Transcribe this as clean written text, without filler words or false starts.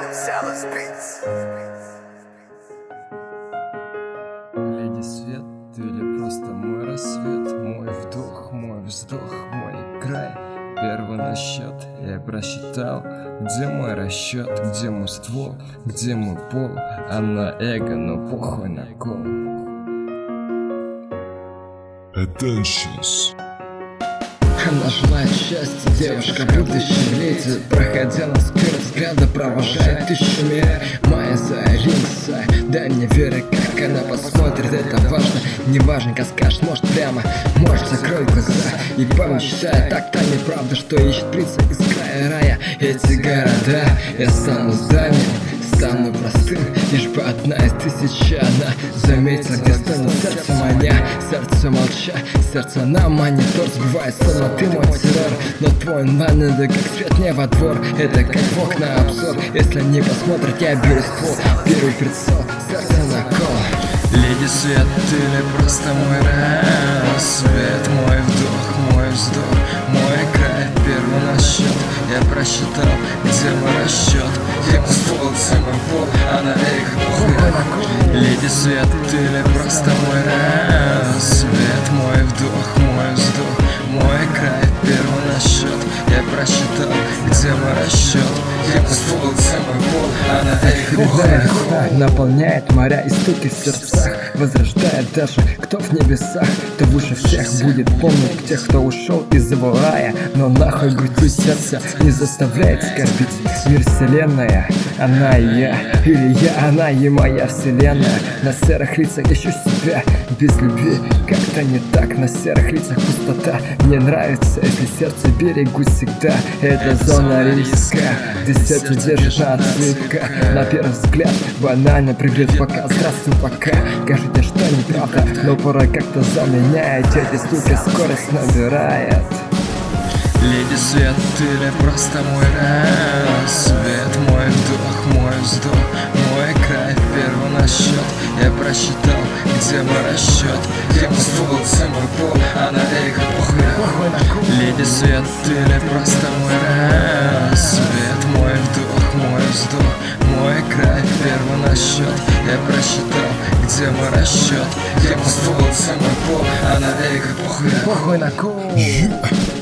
Леди Свет, ты ли просто мой рассвет, мой вдох, мой вздох, мой край. Первый на счет я просчитал, где мой расчет, где мой ствол, где мой пол. Она эго, но похуй на кол. Attentions. Она желает счастья, девушка, будущая леди. Проходя на сквер, взгляда провожает тысячами. Моя зариса, дай мне веры, как она посмотрит, это важно. Неважненько скажет, может прямо, может закрой глаза и помечтай. Так-то неправда, что ищет принца из края рая. Эти города, я стану зданием, стану простым, лишь бы одна из тысячи она заметила, где станет сердце маня. Сердце молча, сердце на монитор сбивает словно ты мой террор. Но твой ман это как свет не во двор, это как в окна обзор. Если не посмотрят, я беру ствол, беру прицел, сердце на кол. Леди Свет, ты ли просто мой рассвет, мой вдох, мой вздох, мой край. Первый на счет я просчитал, где мой расчет, где мой ствол, где мой пол, а на эхо похуй. Леди Свет, ты ли просто мой рассвет, мой вдох, мой вздох, мой край. Первый на счет я просчитал, где мой расчет, где мой ствол, где мой пол, а на эхо похуй. Наполняет моря и стуки в сердцах, возрождает даже кто в небесах. Кто выше всех будет помнить тех, кто ушел из его рая. Но нахуй грудью сердце не заставляет скорбить. Мир вселенная, она и я, или я, она и моя вселенная. На серых лицах ищу себя без любви, как-то не так. На серых лицах пустота. Мне нравится, если сердце берегу всегда. Это зона риска, где сердце держит на отсылка. На первый взгляд банально пригляд пока, здравствуй пока. Кажется, что неправда, но пора как-то заменяет. Эти стуки скорость набирает. Леди Свет, ты ли просто мой рассвет, мой вдох, мой вздох, мой край. Первый на счет я просчитал, где мой расчет, где мой ствол, где мой пол, а на эхо похуй. Леди Свет, ты ли просто мой рассвет, мой вдох, мой вздох, мой край. Первый на счет я просчитал, где мой расчет, где мой ствол, где мой пол, а на эхо похуй на кол.